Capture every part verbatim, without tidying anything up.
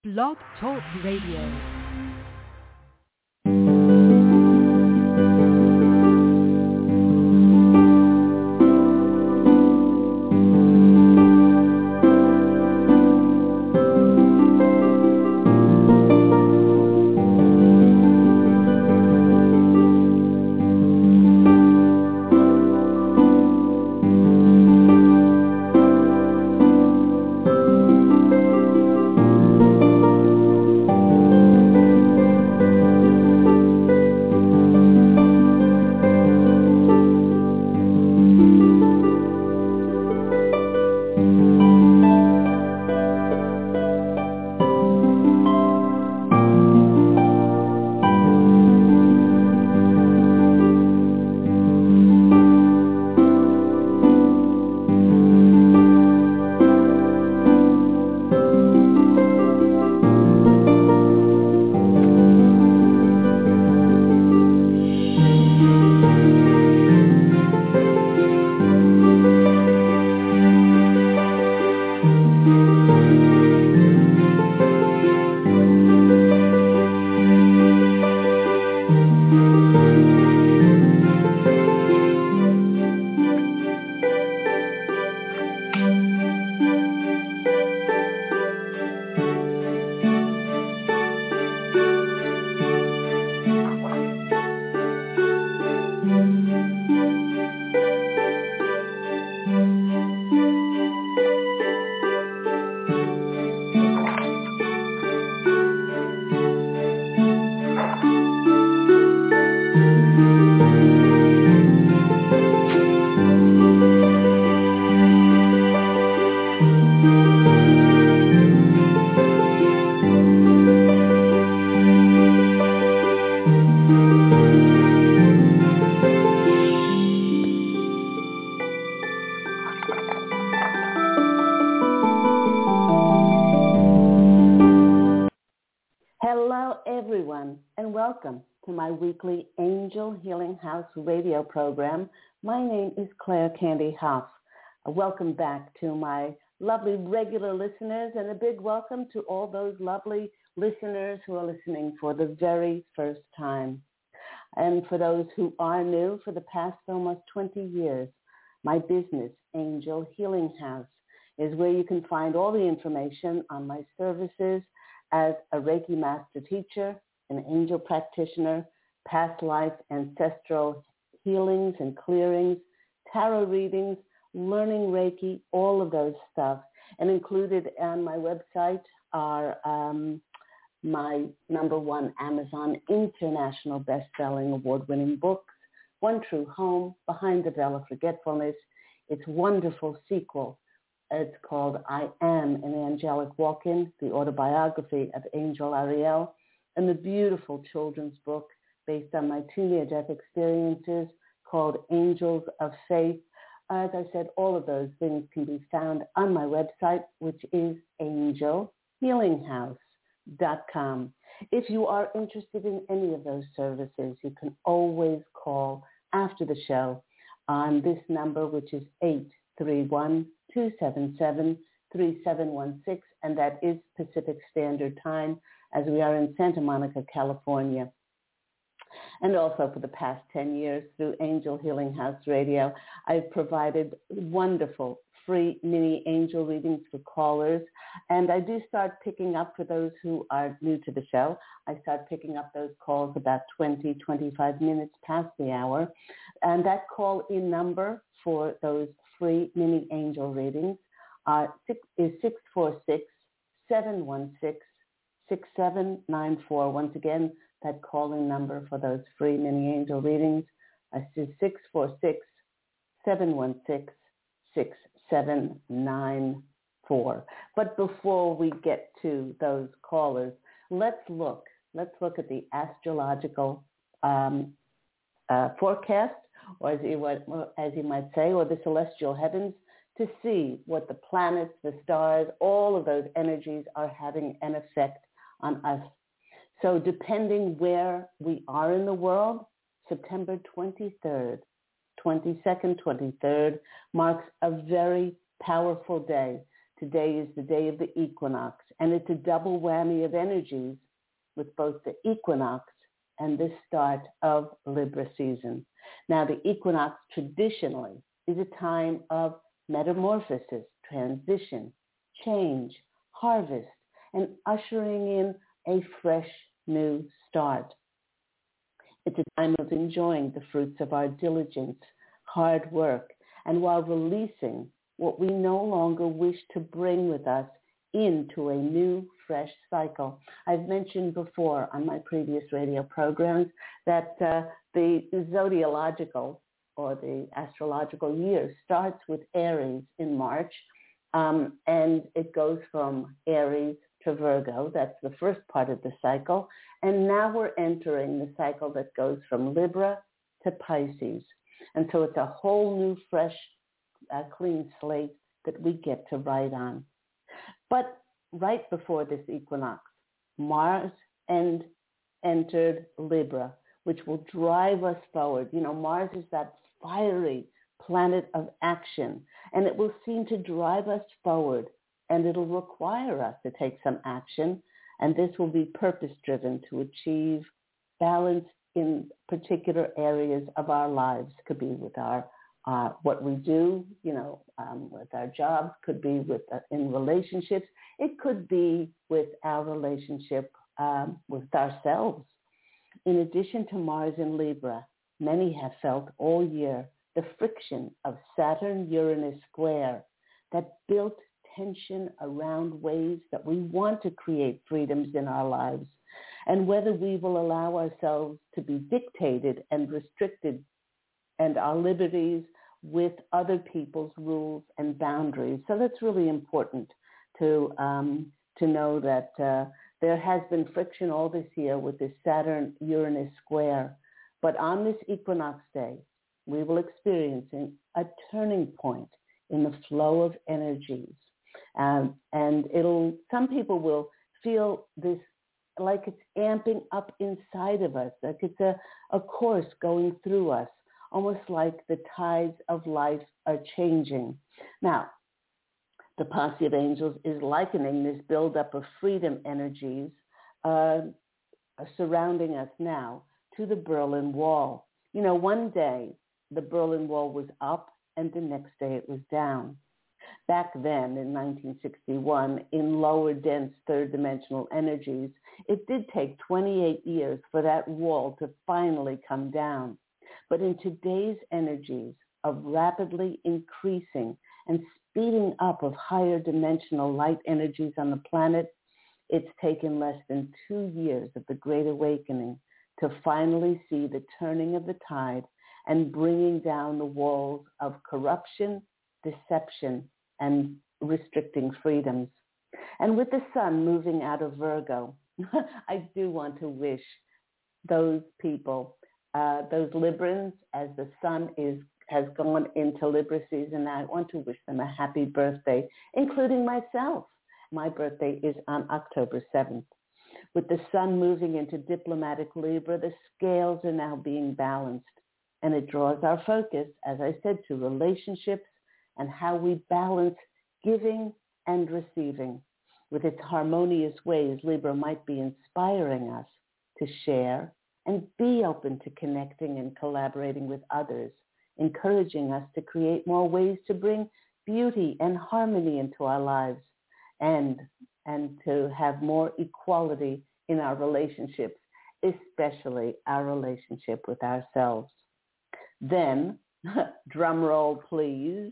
Blog Talk Radio. Welcome to my weekly Angel Healing House radio program. My name is Claire Candy Hough. Welcome back to my lovely regular listeners, and a big welcome to all those lovely listeners who are listening for the very first time. And for those who are new, for the past almost twenty years, my business, Angel Healing House, is where you can find all the information on my services as a Reiki Master Teacher, an angel practitioner, past life ancestral healings and clearings, tarot readings, learning Reiki, all of those stuff. And included on my website are um, my number one Amazon International Best-Selling Award-Winning books, One True Home, Behind the Veil of Forgetfulness, its wonderful sequel. It's called I Am an Angelic Walk-In, the autobiography of Angel Ariel, and the beautiful children's book based on my two near-death experiences called Angels of Faith. As I said, all of those things can be found on my website, which is angel healing house dot com. If you are interested in any of those services, you can always call after the show on this number, which is eight three one, two seven seven, three seven one six, and that is Pacific Standard Time, as we are in Santa Monica, California. And also for the past ten years through Angel Healing House Radio, I've provided wonderful free mini angel readings for callers. And I do start picking up, for those who are new to the show, I start picking up those calls about twenty, twenty-five minutes past the hour. And that call-in number for those free mini angel readings uh, is six four six, seven one six, six seven nine four. Once again, that call-in number for those free mini angel readings is six four six, seven one six, six seven nine four. But before we get to those callers, let's look. Let's look at the astrological um, uh, forecast, or as you, as you might say, or the celestial heavens, to see what the planets, the stars, all of those energies are having an effect on us. So depending where we are in the world, September twenty-third, twenty-second, twenty-third marks a very powerful day Today is the day of the equinox, and it's a double whammy of energies with both the equinox and the start of Libra season. Now, the equinox traditionally is a time of metamorphosis, transition, change, harvest, and ushering in a fresh new start. It's a time of enjoying the fruits of our diligence, hard work, and while releasing what we no longer wish to bring with us into a new, fresh cycle. I've mentioned before on my previous radio programs that uh, the zodiological or the astrological year starts with Aries in March, um, and it goes from Aries to Virgo. That's the first part of the cycle. And now we're entering the cycle that goes from Libra to Pisces. And so it's a whole new, fresh, uh, clean slate that we get to write on. But right before this equinox, Mars and entered Libra, which will drive us forward. You know, Mars is that fiery planet of action, and it will seem to drive us forward, and it'll require us to take some action, and this will be purpose-driven to achieve balance in particular areas of our lives. Could be with our uh, what we do, you know, um, with our jobs, could be with uh, in relationships. It could be with our relationship um, with ourselves. In addition to Mars in Libra, many have felt all year the friction of Saturn-Uranus square that built tension around ways that we want to create freedoms in our lives, and whether we will allow ourselves to be dictated and restricted and our liberties with other people's rules and boundaries. So that's really important to um, to know that uh, there has been friction all this year with this Saturn-Uranus square. But on this equinox day, we will experience a turning point in the flow of energies. Um, and it'll, some people will feel this like it's amping up inside of us, like it's a, a course going through us, almost like the tides of life are changing. Now, the Posse of Angels is likening this buildup of freedom energies uh, surrounding us now to the Berlin Wall. You know, one day the Berlin Wall was up and the next day it was down. Back then in nineteen sixty-one, in lower dense third dimensional energies, it did take twenty-eight years for that wall to finally come down. But in today's energies of rapidly increasing and speeding up of higher dimensional light energies on the planet, it's taken less than two years of the Great Awakening to finally see the turning of the tide and bringing down the walls of corruption, deception, and restricting freedoms. And with the sun moving out of Virgo, I do want to wish those people, uh, those Librans, as the sun is has gone into Libra season, I want to wish them a happy birthday, including myself. My birthday is on October seventh. With the sun moving into diplomatic Libra, the scales are now being balanced, and it draws our focus, as I said, to relationships and how we balance giving and receiving. With its harmonious ways, Libra might be inspiring us to share and be open to connecting and collaborating with others, encouraging us to create more ways to bring beauty and harmony into our lives, and, and to have more equality in our relationships, especially our relationship with ourselves. Then, drum roll please,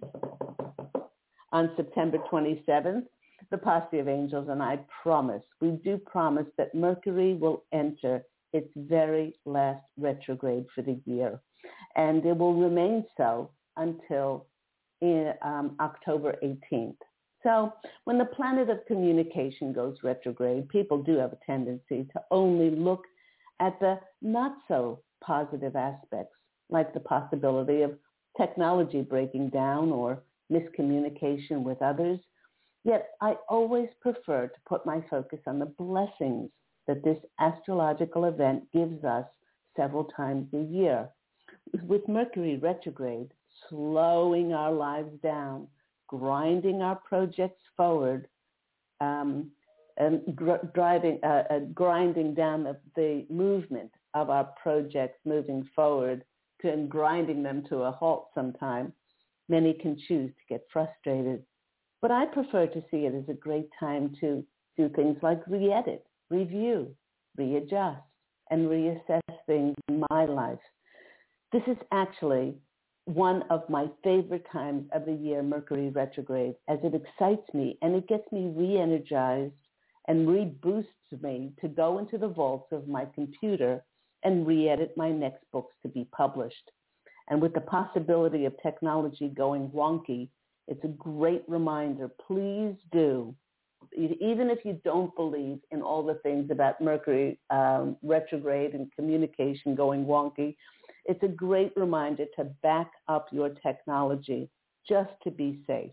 on September twenty-seventh, the Posse of Angels and I promise, we do promise that Mercury will enter its very last retrograde for the year. And it will remain so until in, um, October eighteenth. So when the planet of communication goes retrograde, people do have a tendency to only look at the not so positive aspects, like the possibility of technology breaking down or miscommunication with others. Yet I always prefer to put my focus on the blessings that this astrological event gives us several times a year. With Mercury retrograde, slowing our lives down, grinding our projects forward um, and gr- driving, uh, uh, grinding down the, the movement of our projects moving forward to, and grinding them to a halt sometime, many can choose to get frustrated. But I prefer to see it as a great time to do things like re-edit, review, readjust, and reassess things in my life. This is actually one of my favorite times of the year, Mercury retrograde, as it excites me and it gets me re-energized and reboosts me to go into the vaults of my computer and re-edit my next books to be published. And with the possibility of technology going wonky, it's a great reminder, please do, even if you don't believe in all the things about Mercury um, retrograde and communication going wonky, it's a great reminder to back up your technology just to be safe.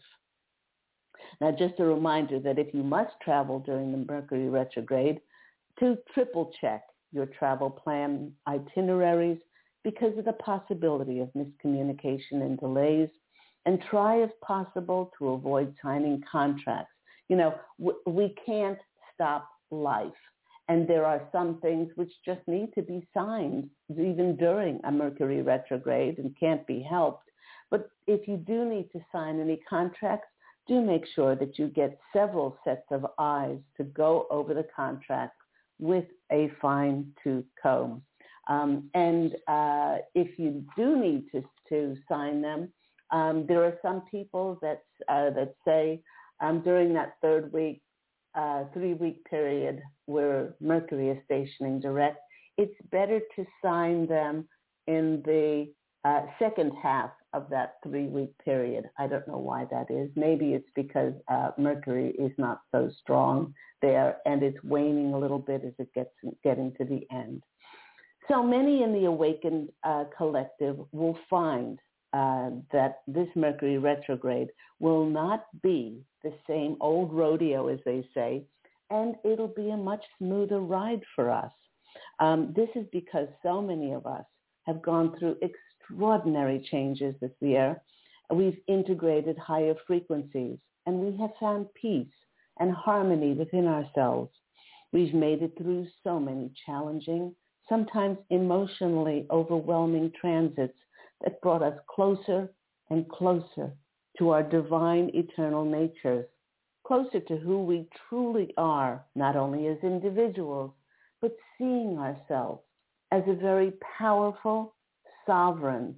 Now, just a reminder that if you must travel during the Mercury retrograde, to triple check your travel plan itineraries because of the possibility of miscommunication and delays, and try if possible to avoid signing contracts. You know, w- we can't stop life. And there are some things which just need to be signed even during a Mercury retrograde and can't be helped. But if you do need to sign any contracts, do make sure that you get several sets of eyes to go over the contract with a fine-tooth comb. Um, and uh, if you do need to, to sign them, um, there are some people that, uh, that say um, during that third week, uh, three-week period where Mercury is stationing direct, it's better to sign them in the uh, second half of that three-week period. I don't know why that is. Maybe it's because uh, Mercury is not so strong there and it's waning a little bit as it gets getting to the end. So many in the Awakened uh, Collective will find uh, that this Mercury retrograde will not be the same old rodeo, as they say, and it'll be a much smoother ride for us. Um, this is because so many of us have gone through extraordinary changes this year. We've integrated higher frequencies, and we have found peace and harmony within ourselves. We've made it through so many challenging, sometimes emotionally overwhelming transits that brought us closer and closer to our divine eternal natures, closer to who we truly are, not only as individuals, but seeing ourselves as a very powerful, sovereign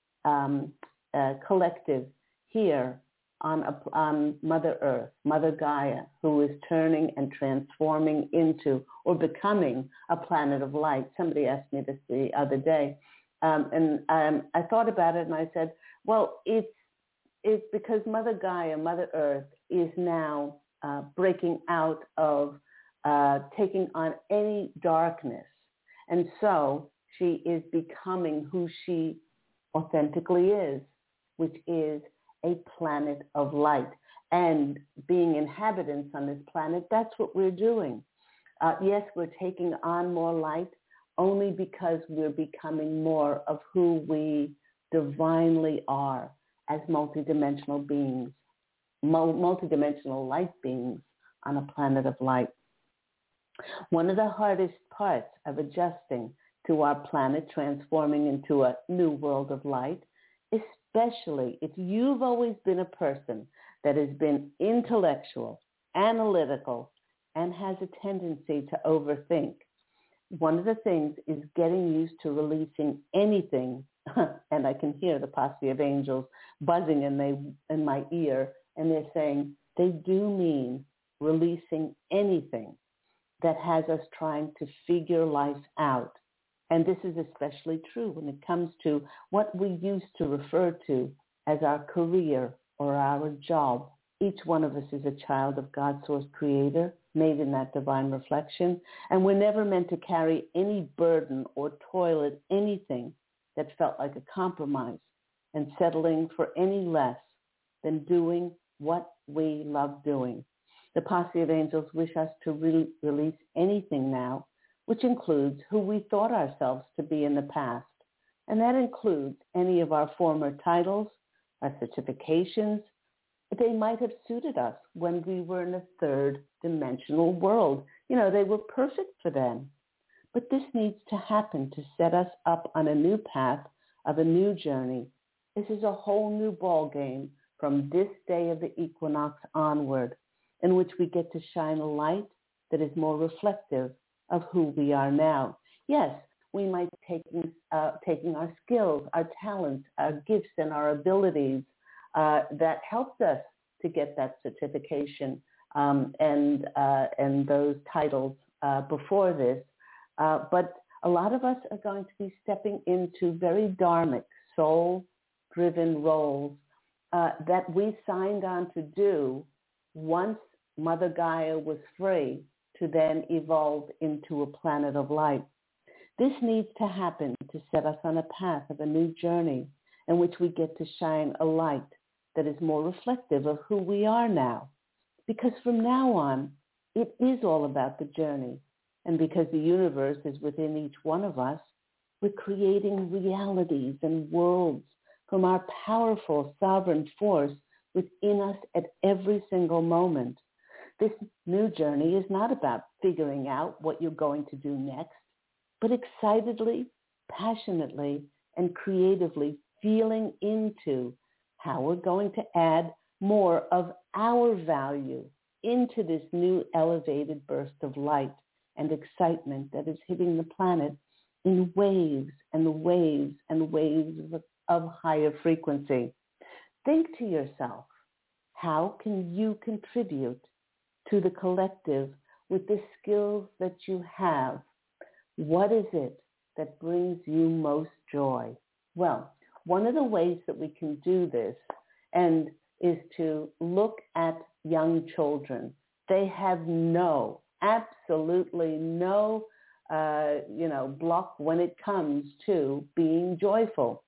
um, uh, collective here on, a, on Mother Earth, Mother Gaia, who is turning and transforming into or becoming a planet of light. Somebody asked me this the other day, um, and um, I thought about it and I said, well, it's, it's because Mother Gaia, Mother Earth, is now uh, breaking out of uh, taking on any darkness. And so she is becoming who she authentically is, which is a planet of light. And being inhabitants on this planet, that's what we're doing. Uh, yes, we're taking on more light only because we're becoming more of who we divinely are as multidimensional beings, multidimensional light beings on a planet of light. One of the hardest parts of adjusting to our planet transforming into a new world of light, especially if you've always been a person that has been intellectual, analytical, and has a tendency to overthink. One of the things is getting used to releasing anything, and I can hear the posse of angels buzzing in, they, in my ear, and they're saying they do mean releasing anything that has us trying to figure life out. And this is especially true when it comes to what we used to refer to as our career or our job. Each one of us is a child of God's source creator, made in that divine reflection, and we're never meant to carry any burden or toil at anything that felt like a compromise and settling for any less than doing what we love doing. The posse of angels wish us to re- release anything now, which includes who we thought ourselves to be in the past. And that includes any of our former titles, our certifications, they might have suited us when we were in a third dimensional world. You know, they were perfect for them. But this needs to happen to set us up on a new path of a new journey. This is a whole new ball game from this day of the equinox onward, in which we get to shine a light that is more reflective of who we are now. Yes, we might be taking, uh, taking our skills, our talents, our gifts, and our abilities uh, that helped us to get that certification um, and, uh, and those titles uh, before this. Uh, but a lot of us are going to be stepping into very dharmic, soul-driven roles uh, that we signed on to do once Mother Gaia was free to then evolve into a planet of light. This needs to happen to set us on a path of a new journey in which we get to shine a light that is more reflective of who we are now. Because from now on, it is all about the journey. And because the universe is within each one of us, we're creating realities and worlds from our powerful sovereign force within us at every single moment. This new journey is not about figuring out what you're going to do next, but excitedly, passionately, and creatively feeling into how we're going to add more of our value into this new elevated burst of light and excitement that is hitting the planet in waves and waves and waves of, of higher frequency. Think to yourself, how can you contribute to the collective with the skills that you have? What is it that brings you most joy? Well, one of the ways that we can do this and is to look at young children. They have no, absolutely no, uh, you know, block when it comes to being joyful.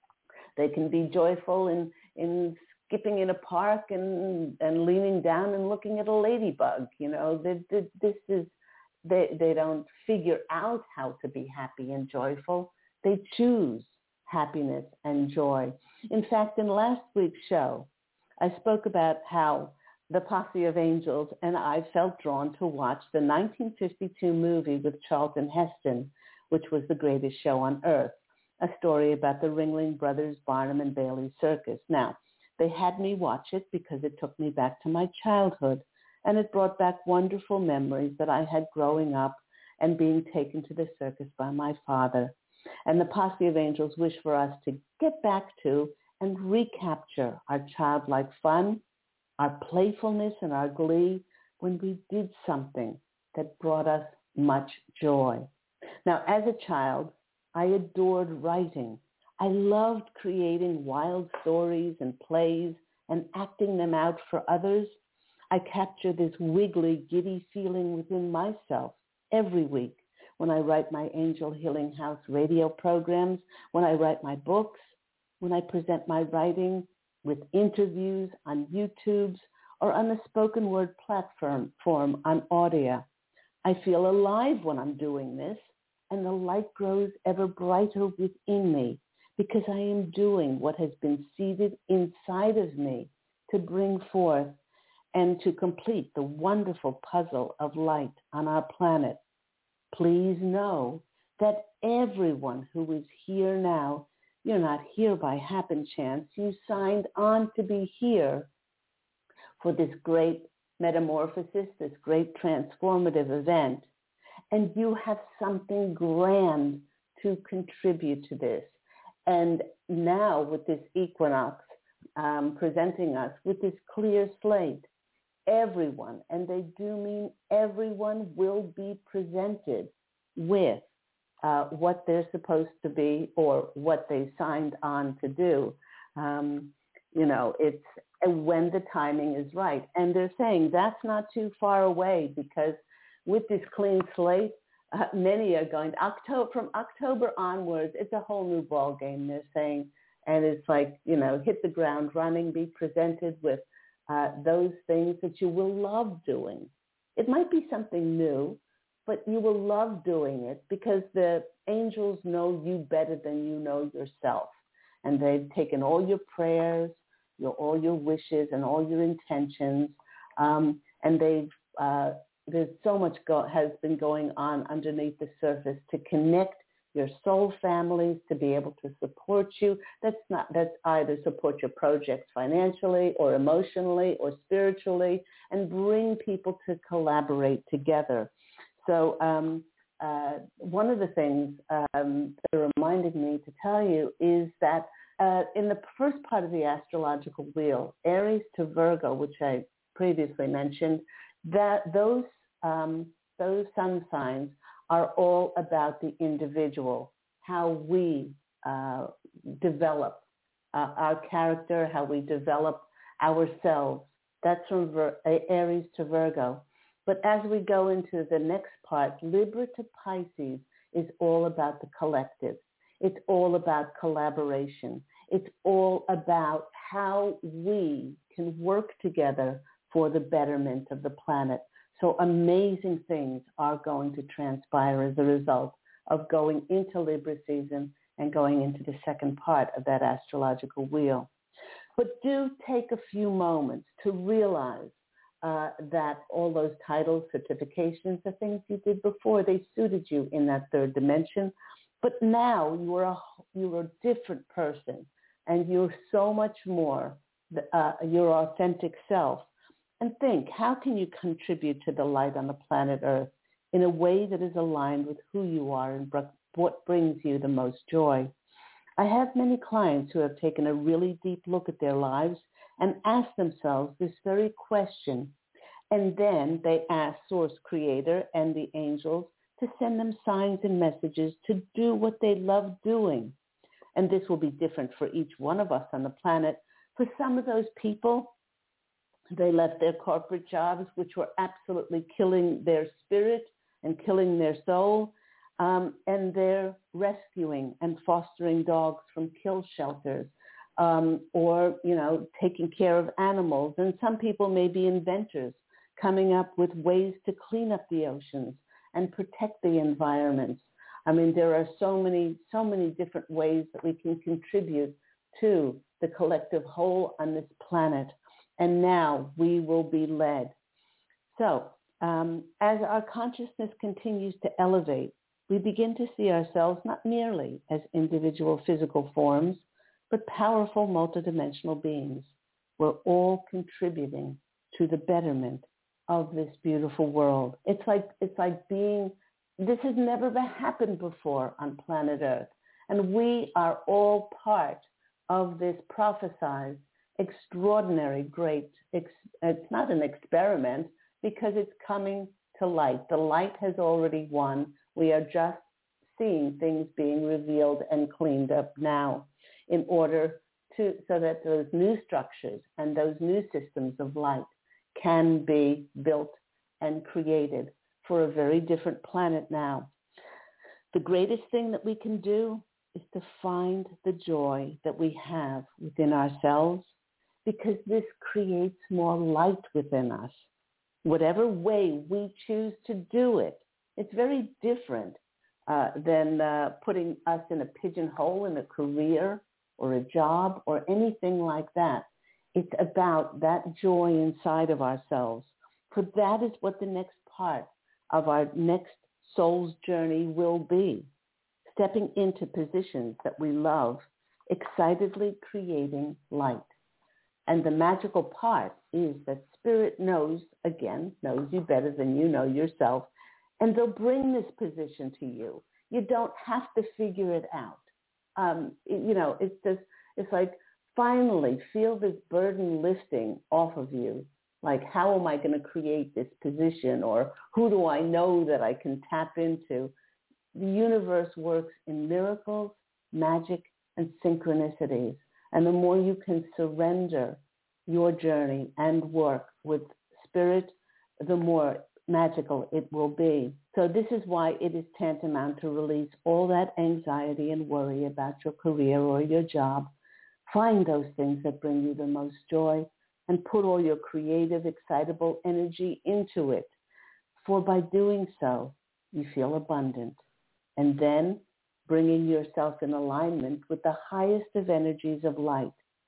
They can be joyful in, in skipping in a park and, and leaning down and looking at a ladybug. You know, they, they, this is, they, they don't figure out how to be happy and joyful. They choose happiness and joy. In fact, in last week's show, I spoke about how the Posse of Angels and I felt drawn to watch the nineteen fifty-two movie with Charlton Heston, which was The Greatest Show on Earth, a story about the Ringling Brothers Barnum and Bailey Circus. Now, they had me watch it because it took me back to my childhood, and it brought back wonderful memories that I had growing up and being taken to the circus by my father. And the Posse of Angels wish for us to get back to and recapture our childlike fun, our playfulness, and our glee when we did something that brought us much joy. Now, as a child, I adored writing. I loved creating wild stories and plays and acting them out for others. I capture this wiggly, giddy feeling within myself every week when I write my Angel Healing House radio programs, when I write my books, when I present my writing with interviews on YouTubes or on the spoken word platform form on Audia. I feel alive when I'm doing this, and the light grows ever brighter within me because I am doing what has been seeded inside of me to bring forth and to complete the wonderful puzzle of light on our planet. Please know that everyone who is here now, you're not here by happen chance. You signed on to be here for this great metamorphosis, this great transformative event. And you have something grand to contribute to this. And now with this equinox um, presenting us with this clear slate, everyone, and they do mean everyone, will be presented with uh, what they're supposed to be or what they signed on to do. Um, you know, it's when the timing is right. And they're saying that's not too far away because with this clean slate, uh, many are going to October, from October onwards, it's a whole new ball game, they're saying. And it's like, you know, hit the ground running, be presented with uh, those things that you will love doing. It might be something new, but you will love doing it because the angels know you better than you know yourself. And they've taken all your prayers your all your wishes and all your intentions. Um, and they've uh, there's so much go- has been going on underneath the surface to connect your soul families, to be able to support you. That's not that's either support your projects financially or emotionally or spiritually, and bring people to collaborate together. So um, uh, one of the things um, that reminded me to tell you is that uh, in the first part of the astrological wheel, Aries to Virgo, which I previously mentioned, that those um, those sun signs are all about the individual, how we uh, develop uh, our character, how we develop ourselves. That's from Ver- Aries to Virgo. But as we go into the next part, Libra to Pisces is all about the collective. It's all about collaboration. It's all about how we can work together for the betterment of the planet. So amazing things are going to transpire as a result of going into Libra season and going into the second part of that astrological wheel. But do take a few moments to realize uh, that all those titles, certifications, the things you did before, they suited you in that third dimension. But now you are a, you're a different person, and you're so much more uh, your authentic self. And think, how can you contribute to the light on the planet Earth in a way that is aligned with who you are and what brings you the most joy? I have many clients who have taken a really deep look at their lives and asked themselves this very question. And then they ask Source Creator and the angels to send them signs and messages to do what they love doing. And this will be different for each one of us on the planet. For some of those people, they left their corporate jobs, which were absolutely killing their spirit and killing their soul, um, and they're rescuing and fostering dogs from kill shelters, um, or, you know, taking care of animals. And some people may be inventors, coming up with ways to clean up the oceans and protect the environments. I mean, there are so many, so many different ways that we can contribute to the collective whole on this planet. And now we will be led. So um, as our consciousness continues to elevate, we begin to see ourselves not merely as individual physical forms, but powerful multidimensional beings. We're all contributing to the betterment of this beautiful world. It's like, it's like being, this has never happened before on planet Earth. And we are all part of this prophesized extraordinary, great, ex- it's not an experiment because it's coming to light. The light has already won. We are just seeing things being revealed and cleaned up now in order to, so that those new structures and those new systems of light can be built and created for a very different planet now. The greatest thing that we can do is to find the joy that we have within ourselves, because this creates more light within us. Whatever way we choose to do it, it's very different uh, than uh, putting us in a pigeonhole in a career or a job or anything like that. It's about that joy inside of ourselves. For that is what the next part of our next soul's journey will be. Stepping into positions that we love, excitedly creating light. And the magical part is that Spirit knows, again, knows you better than you know yourself, and they'll bring this position to you. You don't have to figure it out. Um, you know, it's just, it's like finally feel this burden lifting off of you. Like, how am I going to create this position? Or who do I know that I can tap into? The universe works in miracles, magic, and synchronicities. And the more you can surrender your journey and work with Spirit, the more magical it will be. So this is why it is tantamount to release all that anxiety and worry about your career or your job. Find those things that bring you the most joy and put all your creative, excitable energy into it. For by doing so, you feel abundant. And then bringing yourself in alignment with the highest of energies of light,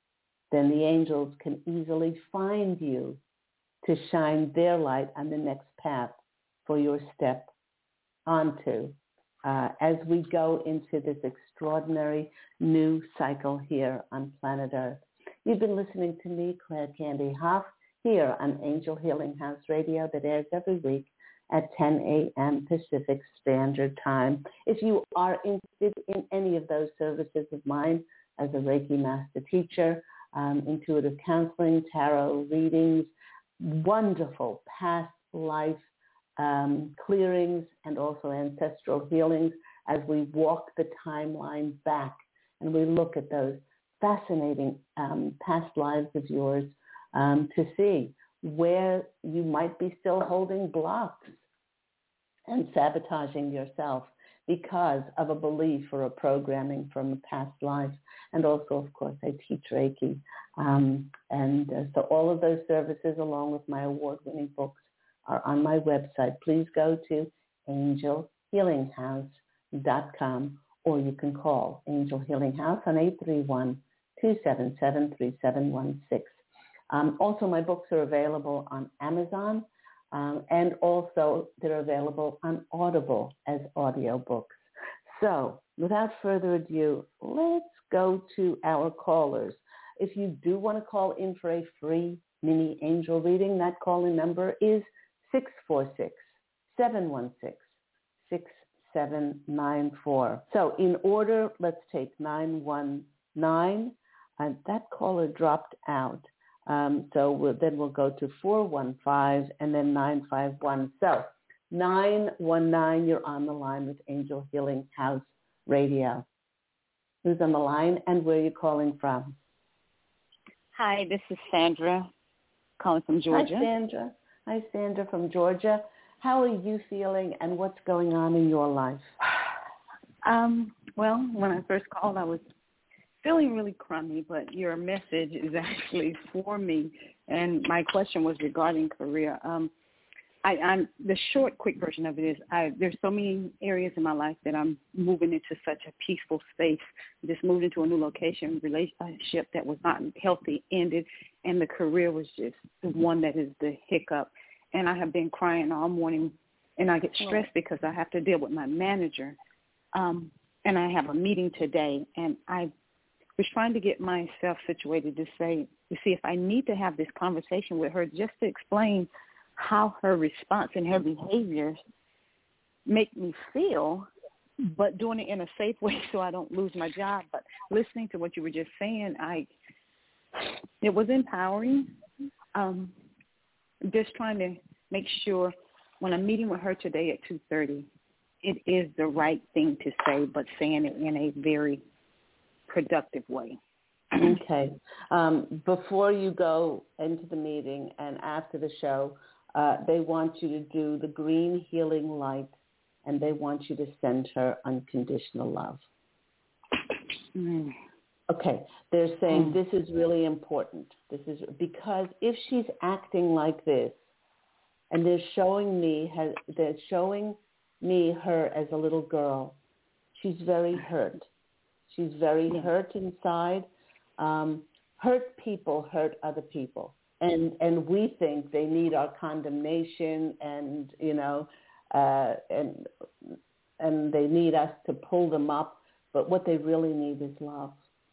then the angels can easily find you to shine their light on the next path for your step onto uh, as we go into this extraordinary new cycle here on planet Earth. You've been listening to me, Claire Candy Hough, here on Angel Healing House Radio that airs every week at ten a.m. Pacific Standard Time. If you are interested in any of those services of mine as a Reiki Master Teacher, um, intuitive counseling, tarot readings, wonderful past life um, clearings, and also ancestral healings as we walk the timeline back and we look at those fascinating um, past lives of yours um, to see where you might be still holding blocks and sabotaging yourself because of a belief or a programming from a past life. And also, of course, I teach Reiki. Um, and uh, so all of those services, along with my award-winning books, are on my website. Please go to angel healing house dot com, or you can call Angel Healing House on eight three one, two seven seven, three seven one six. Um, also, my books are available on Amazon, um, and also they're available on Audible as audiobooks. So, without further ado, let's go to our callers. If you do want to call in for a free mini angel reading, that call-in number is six four six, seven one six, six seven nine four. So, in order, let's take nine one nine, and that caller dropped out. Um, so we'll, then we'll go to four one five and then nine five one. So nine one nine, you're on the line with Angel Healing House Radio. Who's on the line and where are you calling from? Hi, this is Sandra calling from Georgia. Hi, Sandra. Hi, Sandra from Georgia. How are you feeling and what's going on in your life? Um, well, when I first called, I was feeling really crummy, but your message is actually for me. And my question was regarding career. Um, I, I'm the short, quick version of it is I, there's so many areas in my life that I'm moving into such a peaceful space. Just moved into a new location, relationship that was not healthy ended, and the career was just the one that is the hiccup. And I have been crying all morning, and I get stressed because I have to deal with my manager. Um, and I have a meeting today, and I was trying to get myself situated to say, to see if I need to have this conversation with her just to explain how her response and her behaviors make me feel, but doing it in a safe way so I don't lose my job. But listening to what you were just saying, I it was empowering. Um, just trying to make sure when I'm meeting with her today at two thirty, it is the right thing to say, but saying it in a very productive way. Okay. Um, before you go into the meeting and after the show, uh, they want you to do the green healing light, and they want you to send her unconditional love. Mm. Okay. They're saying Mm. this is really important. This is because if she's acting like this, and they're showing me, has, they're showing me her as a little girl, she's very hurt. She's very hurt inside. Um, hurt people hurt other people. And and we think they need our condemnation and, you know, uh, and and they need us to pull them up. But what they really need is love.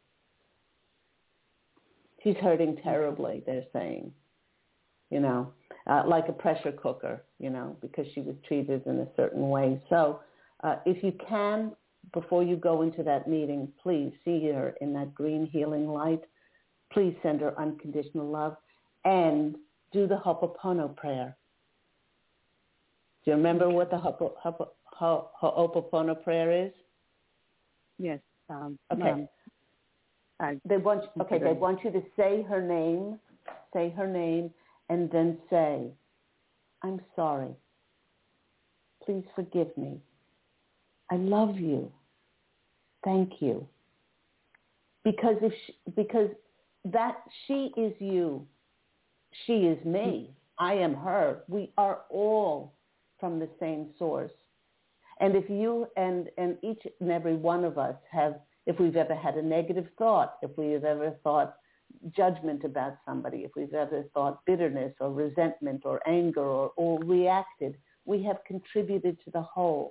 She's hurting terribly, they're saying, you know, uh, like a pressure cooker, you know, because she was treated in a certain way. So uh, if you can, before you go into that meeting, please see her in that green healing light. Please send her unconditional love and do the Ho'oponopono prayer. Do you remember what the Ho'oponopono prayer is? Yes. Um, okay. Um, I, they want okay. They want you to say her name, say her name, and then say, "I'm sorry. Please forgive me. I love you. Thank you." Because if she, because that she is you, she is me. I am her. We are all from the same source. And if you and and each and every one of us have, if we've ever had a negative thought, if we have ever thought judgment about somebody, if we've ever thought bitterness or resentment or anger or, or reacted, we have contributed to the whole.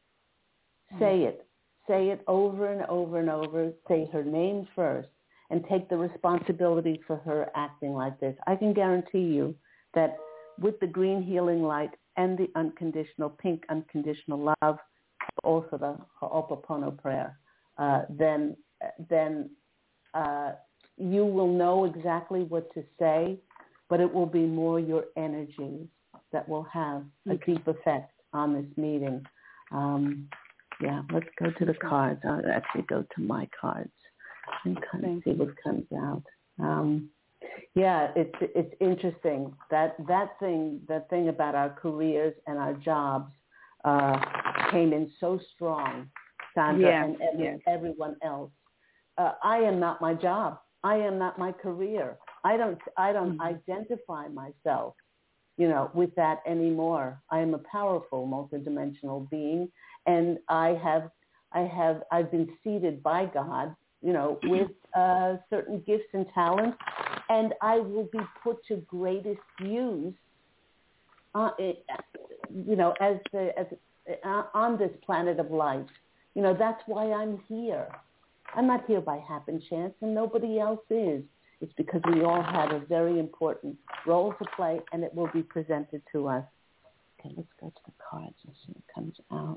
Say it. Say it over and over and over. Say her name first and take the responsibility for her acting like this. I can guarantee you that with the green healing light and the unconditional, pink unconditional love, also the Ho'oponopono prayer, uh, then, then uh, you will know exactly what to say, but it will be more your energies that will have a deep effect on this meeting. Um, yeah, let's go to the cards. I'll actually go to my cards and kind of see what comes out. Um, yeah, it's it's interesting that that thing that thing about our careers and our jobs uh, came in so strong, Sandra, yeah, and every, yeah. everyone else. Uh, I am not my job. I am not my career. I don't I don't mm-hmm. identify myself, you know, with that anymore. I am a powerful multidimensional being, and I have I have I've been seated by God, you know, with uh, certain gifts and talents, and I will be put to greatest use, uh, you know, as the as uh, on this planet of life. You know, that's why I'm here. I'm not here by happen chance, and nobody else is. It's because we all have a very important role to play, and it will be presented to us. Okay, let's go to the cards and see what comes out.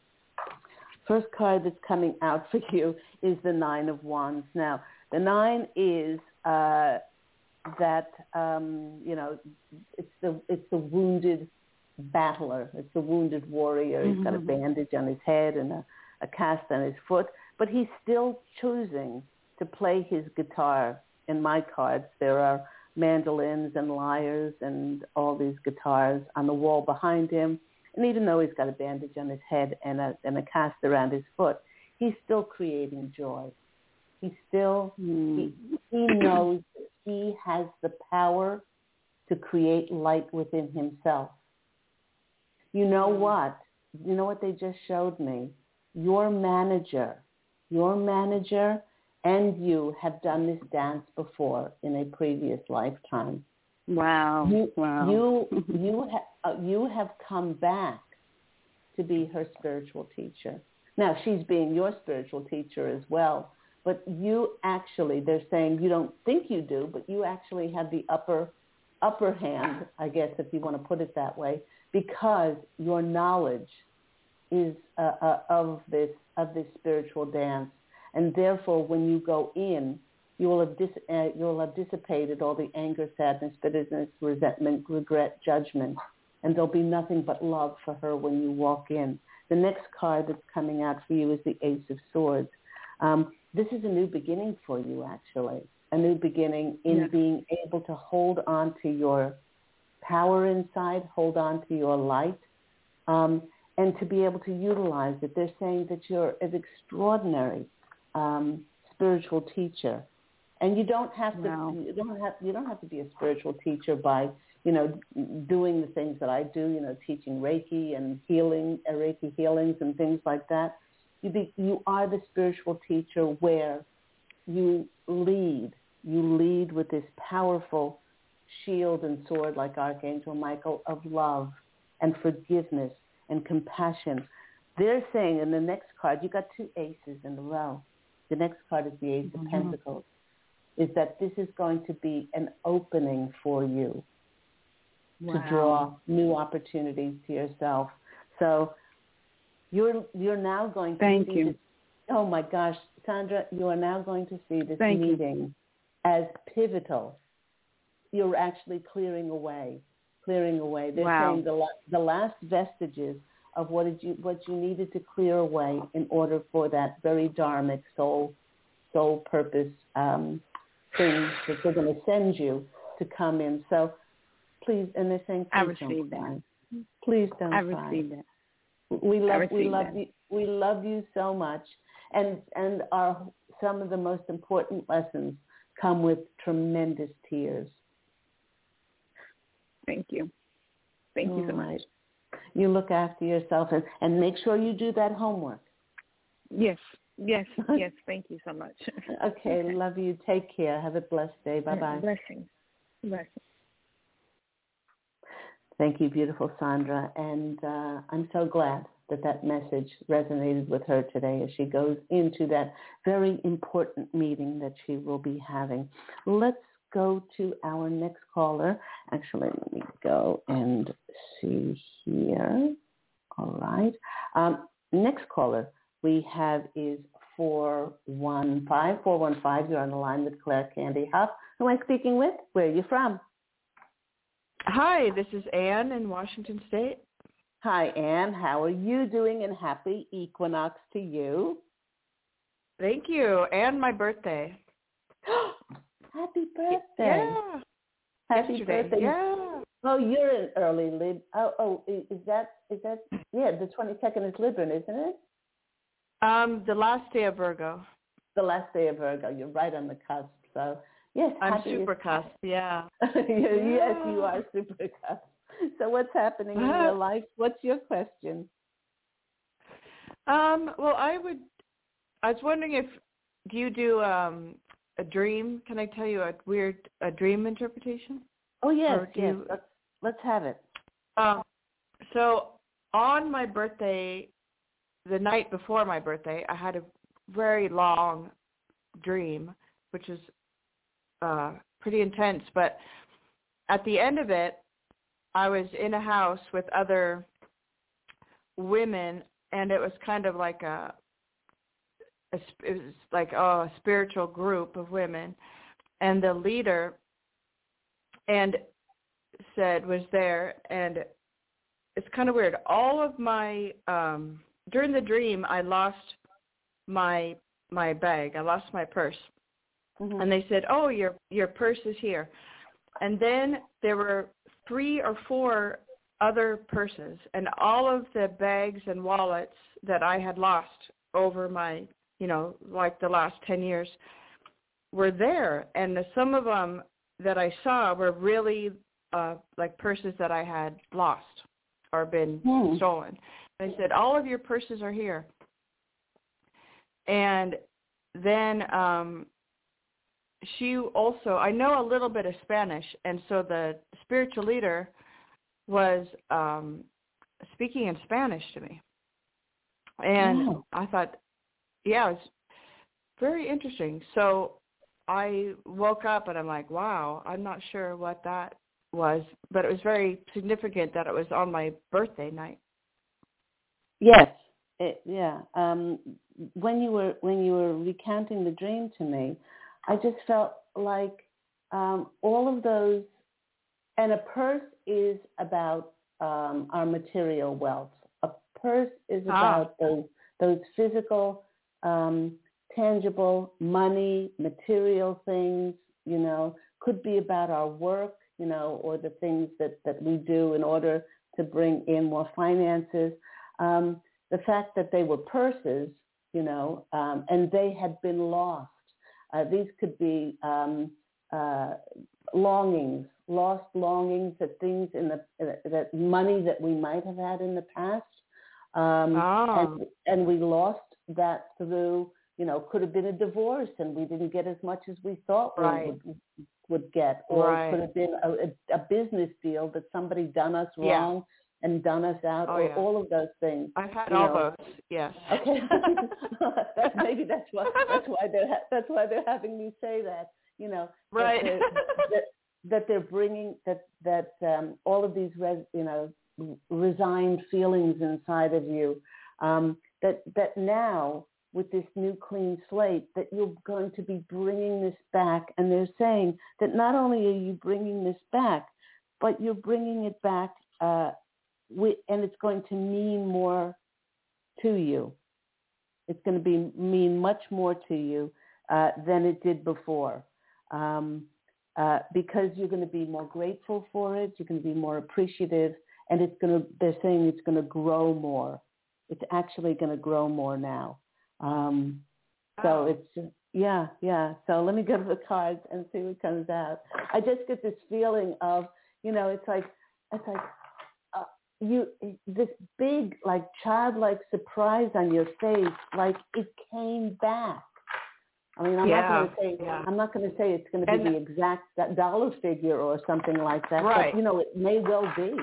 First card that's coming out for you is the Nine of Wands. Now, the Nine is uh, that, um, you know, it's the it's the wounded battler. It's the wounded warrior. He's got a bandage on his head and a, a cast on his foot, but he's still choosing to play his guitar. In my cards, there are mandolins and lyres and all these guitars on the wall behind him. And even though he's got a bandage on his head and a, and a cast around his foot, he's still creating joy. He still, mm. he, he knows that he has the power to create light within himself. You know mm. what? You know what they just showed me? Your manager, your manager and you have done this dance before in a previous lifetime. Wow! You, wow! You you have uh, you have come back to be her spiritual teacher. Now she's being your spiritual teacher as well. But you actually, they're saying you don't think you do, but you actually have the upper upper hand, I guess, if you want to put it that way, because your knowledge is uh, uh, of this of this spiritual dance. And therefore, when you go in, you will have dis- uh, you will have dissipated all the anger, sadness, bitterness, resentment, regret, judgment, and there'll be nothing but love for her when you walk in. The next card that's coming out for you is the Ace of Swords. Um, this is a new beginning for you, actually, a new beginning in yeah. being able to hold on to your power inside, hold on to your light, um, and to be able to utilize it. They're saying that you're an extraordinary Um, spiritual teacher, and you don't have to. Wow. You don't have. You don't have to be a spiritual teacher by, you know, doing the things that I do. You know, teaching Reiki and healing, uh, Reiki healings and things like that. You be. You are the spiritual teacher where you lead. You lead with this powerful shield and sword, like Archangel Michael, of love and forgiveness and compassion. They're saying in the next card, you got two aces in a row. The next card is the Ace of mm-hmm. Pentacles, is that this is going to be an opening for you wow. to draw new opportunities to yourself. So you're you're now going to Thank see you. this. Oh, my gosh, Sandra, you are now going to see this Thank meeting you. as pivotal. You're actually clearing away, clearing away. They're wow. saying the, la- the last vestiges of what did you what you needed to clear away in order for that very dharmic soul soul purpose um, thing that they're going to send you to come in. So please, and they're saying, please I don't received cry. that. Please don't I cry. received that. We love we love that. you we love you so much, and and our some of the most important lessons come with tremendous tears. Thank you. Thank All you so right. much. You look after yourself and, and make sure you do that homework. Yes, Yes, yes. Thank you so much. Okay, love you. Take care. Have a blessed day. Bye-bye. Blessings. Blessings. Thank you, beautiful Sandra. And uh, I'm so glad that that message resonated with her today as she goes into that very important meeting that she will be having. Let's go to our next caller. Actually, let me go and see here. All right. Um, next caller we have is four one five. four one five, you're on the line with Claire Candy Huff. Who am I speaking with? Where are you from? Hi, this is Ann in Washington State. Hi, Ann. How are you doing? And happy equinox to you. Thank you. And my birthday. Happy birthday. Yeah. Happy Yesterday. birthday. Yeah. Oh, you're an early Lib. Oh, oh, is that, is that, yeah, the twenty-second is Libra, isn't it? Um, the last day of Virgo. The last day of Virgo. You're right on the cusp. So, yes. I'm happy super cusp, yeah. Yes, you are super cusp. So what's happening in your life? What's your question? Um, well, I would, I was wondering if, do you do um, a dream? Can I tell you a weird, a dream interpretation? Oh, yes, yes. You, let's, let's have it. Um, so on my birthday, the night before my birthday, I had a very long dream, which is uh, pretty intense. But at the end of it, I was in a house with other women, and it was kind of like a, a it was like oh, a spiritual group of women, and the leader and said was there, and it's kind of weird. All of my um, during the dream, I lost my my bag. I lost my purse, mm-hmm. and they said, "Oh, your your purse is here." And then there were three or four other purses, and all of the bags and wallets that I had lost over my, you know, like the last ten years were there. And some of them that I saw were really uh, like purses that I had lost or been mm. stolen. They said, all of your purses are here. And then um, she also, I know a little bit of Spanish, and so the spiritual leader was um, speaking in Spanish to me. And wow. I thought, yeah, it was very interesting. So I woke up and I'm like, wow, I'm not sure what that was, but it was very significant that it was on my birthday night. Yes, it, yeah. Um, when you were when you were recounting the dream to me, I just felt like um, all of those, and a purse is about um, our material wealth. A purse is about ah. those those physical, um, tangible money, material things. You know, could be about our work. You know, or the things that, that we do in order to bring in more finances. Um, the fact that they were purses, you know, um, and they had been lost. Uh, these could be um, uh, longings, lost longings, that things in the uh, that money that we might have had in the past, um, oh. and and we lost that through, you know, could have been a divorce, and we didn't get as much as we thought right. we would would get, or right. it could have been a, a, a business deal that somebody done us wrong. Yeah. And done us out, oh, or yeah. all of those things. I've had you all know. those, yes. Okay, that, maybe that's why that's why they're ha- that's why they're having me say that. You know, right? That they're, that, that they're bringing that that um, all of these res, you know resigned feelings inside of you. Um, that that now with this new clean slate, that you're going to be bringing this back, and they're saying that not only are you bringing this back, but you're bringing it back. Uh, We, and it's going to mean more to you. It's going to be mean much more to you uh, than it did before, um, uh, because you're going to be more grateful for it. You're going to be more appreciative, and it's going to. They're saying it's going to grow more. It's actually going to grow more now. Um, so oh. it's yeah, yeah. So let me go to the cards and see what comes out. I just get this feeling of, you know, it's like it's like. you this big, like, childlike surprise on your face, like it came back. I mean, I'm yeah, not going to say yeah. I'm not going to say it's going to be And, the exact that dollar figure or something like that, right. but you know, it may well be.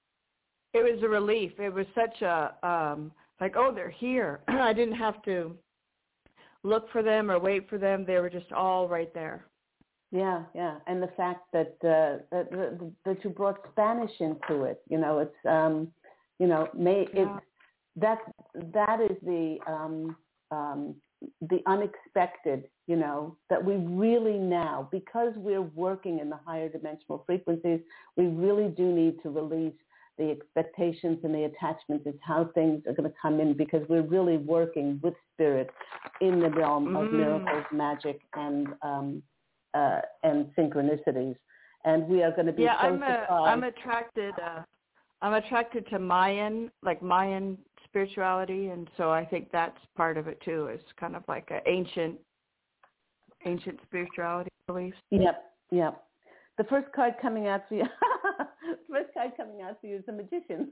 It was a relief. It was such a um, like, oh, they're here. I didn't have to look for them or wait for them. They were just all right there. Yeah, yeah, and the fact that uh, that, that that you brought Spanish into it, you know, it's um, you know, may Yeah. it that that is the um, um, the unexpected, you know, that we really now, because we're working in the higher dimensional frequencies, we really do need to release the expectations and the attachments. It's how things are going to come in, because we're really working with spirit in the realm mm. of miracles, magic, and um, uh, and synchronicities. And we are going to be yeah, so I'm a, surprised. I'm attracted. Uh, I'm attracted to Mayan, like Mayan spirituality, and so I think that's part of it too. It's kind of like an ancient, ancient spirituality beliefs. Yep, yep. The first card coming out for you, first card coming out for you is the Magician.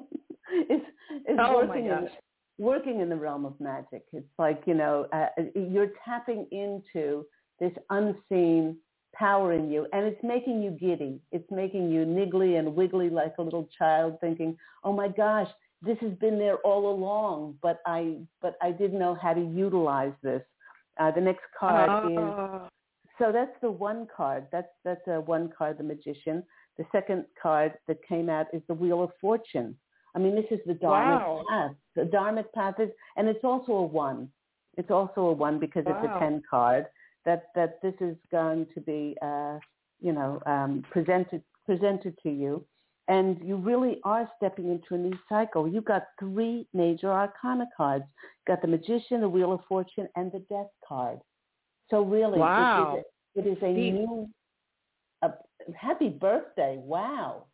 is is Oh working my in gosh. working in the realm of magic. It's like, you know, uh, you're tapping into this unseen power in you, and it's making you giddy. It's making you niggly and wiggly like a little child, thinking, "Oh my gosh, this has been there all along, but I but I didn't know how to utilize this." Uh, the next card Uh, is, so that's the one card. That's that's uh, one card, the Magician. The second card that came out is the Wheel of Fortune. I mean, this is the Dharmic Wow. path. The Dharmic path is, and it's also a one. It's also a one because Wow. it's a ten card. That that this is going to be, uh, you know, um, presented presented to you, and you really are stepping into a new cycle. You've got three major arcana cards. You've got the Magician, the Wheel of Fortune, and the Death card. So really, Wow. it is a, it is a Deep. new. Uh, happy birthday! Wow.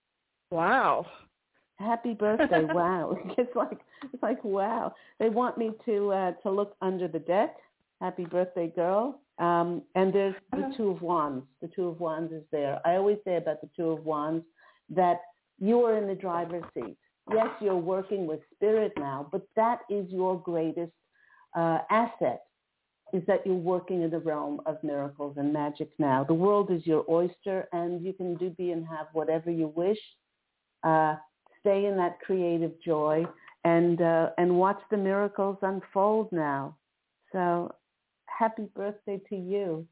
Wow. Happy birthday! Wow. It's like it's like wow. They want me to uh, to look under the deck. Happy birthday, girl. Um, and there's the Two of Wands. The Two of Wands is there. I always say about the Two of Wands that you are in the driver's seat. Yes, you're working with spirit now, but that is your greatest uh, asset, is that you're working in the realm of miracles and magic now. The world is your oyster, and you can do, be, and have whatever you wish. Uh, stay in that creative joy and uh, and watch the miracles unfold now. So happy birthday to you.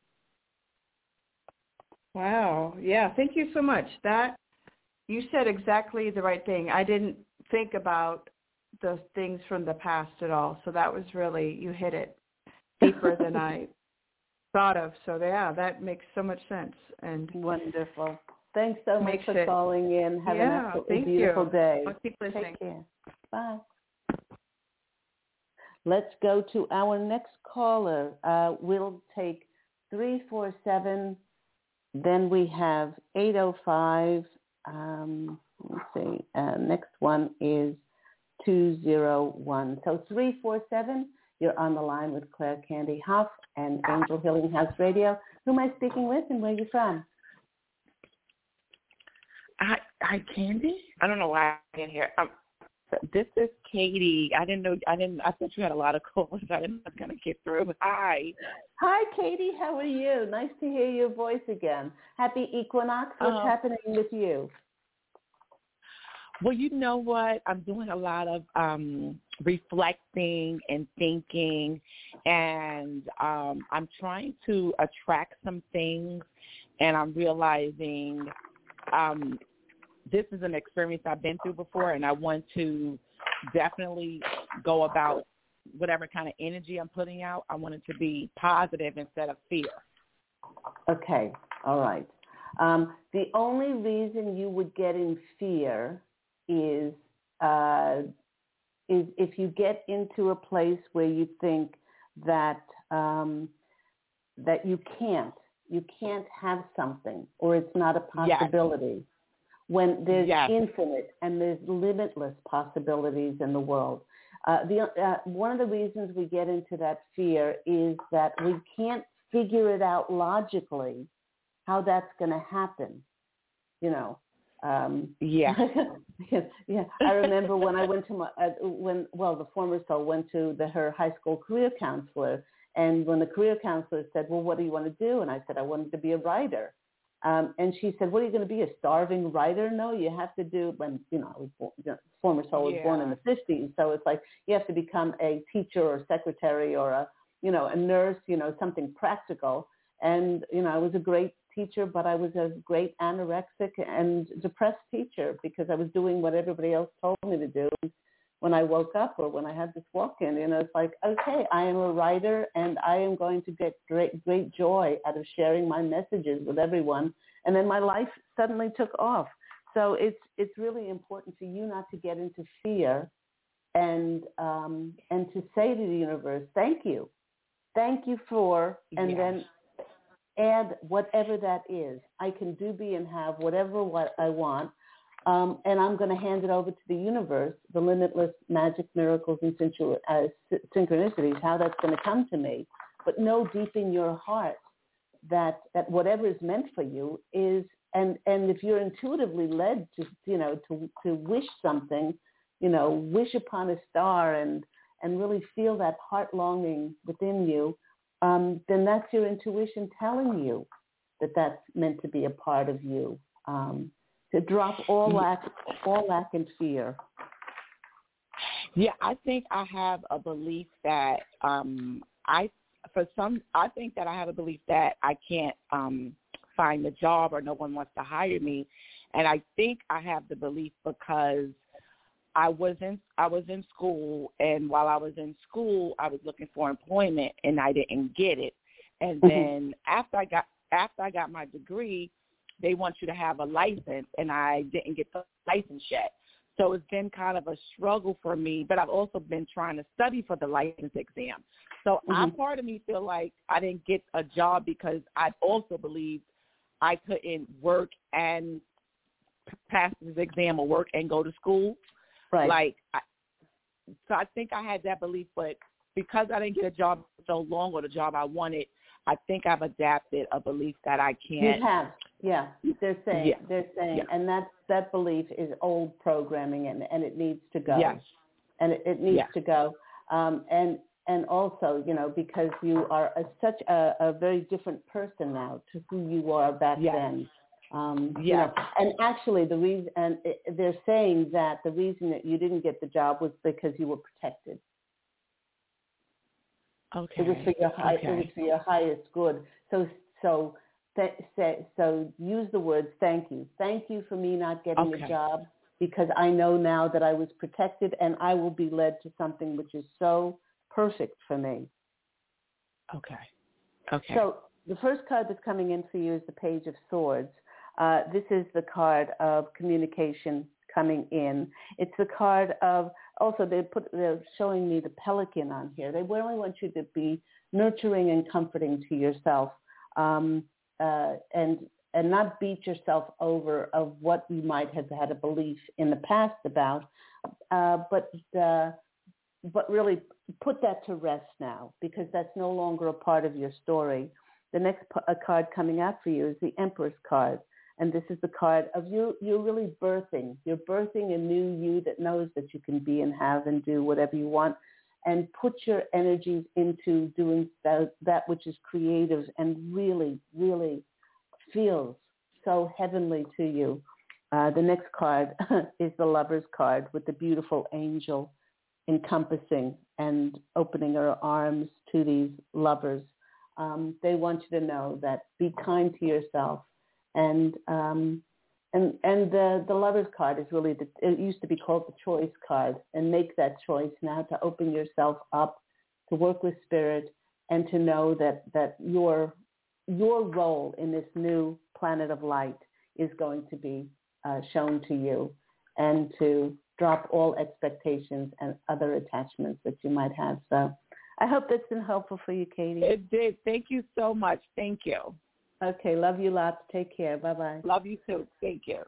Wow. Yeah. Thank you so much. That you said exactly the right thing. I didn't think about the things from the past at all. So that was really, you hit it deeper than I thought of. So yeah, that makes so much sense. And wonderful. Thanks so much makes for it, calling in. Have yeah, an absolutely thank beautiful you. day. I'll keep listening. Take care. Bye. Let's go to our next caller. Uh, we'll take three four seven. Then we have eight oh five. Um, let's see. Uh, next one is two oh one. So three four seven, you're on the line with Claire Candy Huff and Angel Healing House Radio. Who am I speaking with and where are you from? Hi, hi, Candy. I don't know why I didn't hear. Um, this is Katie. I didn't know. I didn't. I thought you had a lot of calls. I didn't know I was gonna get through. But hi. Hi, Katie. How are you? Nice to hear your voice again. Happy equinox. What's Um, happening with you? Well, you know what? I'm doing a lot of um, reflecting and thinking, and um, I'm trying to attract some things, and I'm realizing um, this is an experience I've been through before, and I want to definitely go about whatever kind of energy I'm putting out. I want it to be positive instead of fear. Okay. All right. Um, the only reason you would get in fear is uh, is if you get into a place where you think that um, that you can't you can't have something, or it's not a possibility. Yes. When there's yes. infinite and there's limitless possibilities in the world. Uh, the uh, one of the reasons we get into that fear is that we can't figure it out logically how that's going to happen, you know. Um, yeah. yeah. I remember when I went to my, uh, when, well, the former soul went to the, her high school career counselor. And when the career counselor said, well, what do you want to do? And I said, I wanted to be a writer. Um, and she said, what are you going to be, a starving writer? No, you have to do, when, you know, I was born, you know, former soul was yeah. born in the fifties. So it's like, you have to become a teacher or secretary or a, you know, a nurse, you know, something practical. And, you know, I was a great teacher, but I was a great anorexic and depressed teacher because I was doing what everybody else told me to do. When I woke up or when I had this walk-in, you know, it's like, okay, I am a writer and I am going to get great, great joy out of sharing my messages with everyone. And then my life suddenly took off. So it's it's really important for you not to get into fear and um, and to say to the universe, thank you. Thank you for, and yes. then add whatever that is. I can do, be, and have whatever what I want. Um, and I'm going to hand it over to the universe, the limitless magic, miracles, and synchro- uh, synchronicities, how that's going to come to me. But know deep in your heart that, that whatever is meant for you is, and, and if you're intuitively led to, you know, to, to wish something, you know, wish upon a star and, and really feel that heart longing within you, um, then that's your intuition telling you that that's meant to be a part of you. Um, to drop all lack, all lack and fear. Yeah, I think I have a belief that um, I, for some, I think that I have a belief that I can't um, find a job or no one wants to hire me, and I think I have the belief because I was in, I was in school, and while I was in school, I was looking for employment, and I didn't get it, and then after I got after I got my degree, they want you to have a license, and I didn't get the license yet. So it's been kind of a struggle for me, but I've also been trying to study for the license exam. So mm-hmm. I, part of me feel like I didn't get a job because I also believed I couldn't work and pass this exam or work and go to school. Right. Like, I, so I think I had that belief, but because I didn't get a job so long or the job I wanted, I think I've adapted a belief that I can't. You have, yeah. They're saying, yeah. they're saying, yeah. and that that belief is old programming, and, and it needs to go. Yes. And it, it needs yes. to go. Um, and and also, you know, because you are a, such a, a very different person now to who you were back yes. then. Um, yes. You know, and actually, the reason, and it, they're saying that the reason that you didn't get the job was because you were protected. Okay. It was for your high, okay. it was for your highest good. So so th- say, so use the words thank you. Thank you for me not getting okay. a job because I know now that I was protected and I will be led to something which is so perfect for me. Okay. Okay. So the first card that's coming in for you is the Page of Swords. Uh, this is the card of communication coming in. It's the card of, also they put, they're showing me the pelican on here. They really want you to be nurturing and comforting to yourself, um, uh, and and not beat yourself over of what you might have had a belief in the past about, uh, but uh, but really put that to rest now because that's no longer a part of your story. The next p- a card coming out for you is the Empress card. And this is the card of you, you're really birthing. You're birthing a new you that knows that you can be and have and do whatever you want and put your energies into doing that, that which is creative and really, really feels so heavenly to you. Uh, the next card is the Lover's card with the beautiful angel encompassing and opening her arms to these lovers. Um, they want you to know that be kind to yourself. And um, and and the, the Lover's card is really, the, it used to be called the Choice card, and make that choice now to open yourself up, to work with spirit, and to know that, that your your role in this new planet of light is going to be uh, shown to you, and to drop all expectations and other attachments that you might have. So I hope that's been helpful for you, Katie. It did. Thank you so much. Thank you. Okay, love you lots. Take care. Bye-bye. Love you too. Thank you.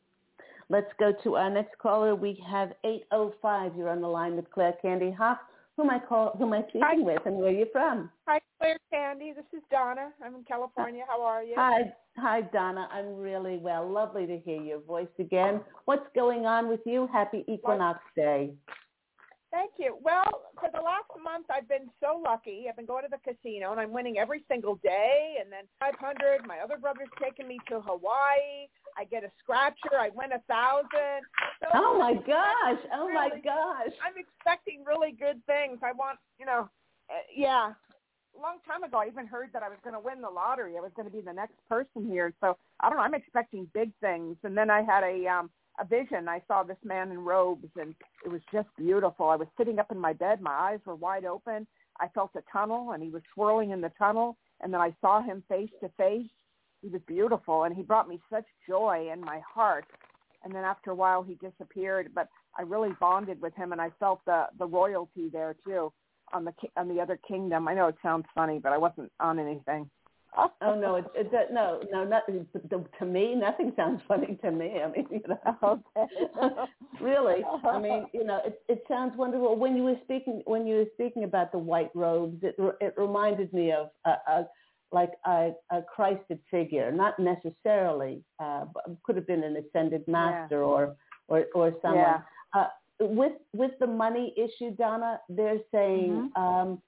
Let's go to our next caller. We have eight oh five. You're on the line with Claire Candy Hough. Who am I call? Who am I speaking Hi. with, and where are you from? Hi, Claire Candy. This is Donna. I'm in California. How are you? Hi, hi, Donna. I'm really well. Lovely to hear your voice again. What's going on with you? Happy Equinox Day. Thank you. Well, for the last month, I've been so lucky. I've been going to the casino, and I'm winning every single day. And then five hundred. My other brother's taking me to Hawaii. I get a scratcher. I win a thousand. So Oh my gosh! Oh really, my gosh! I'm expecting really good things. I want, you know, uh, yeah. A long time ago, I even heard that I was going to win the lottery. I was going to be the next person here. So I don't know. I'm expecting big things. And then I had a um, a vision. I saw this man in robes, and it was just beautiful. I was sitting up in my bed. My eyes were wide open. I felt a tunnel, and he was swirling in the tunnel. And then I saw him face to face. He was beautiful, and he brought me such joy in my heart. And then after a while, he disappeared. But I really bonded with him, and I felt the, the royalty there, too, on the on the other kingdom. I know it sounds funny, but I wasn't on anything. Oh no, it, it, it no, no, nothing. To me, nothing sounds funny to me. I mean, you know, Okay. really. I mean, you know, it it sounds wonderful. When you were speaking, when you were speaking about the white robes, it it reminded me of a, a like a, a Christed figure, not necessarily, uh, but could have been an ascended master Yeah. or or or someone. Yeah. Uh, with with the money issue, Donna, they're saying Mm-hmm. um,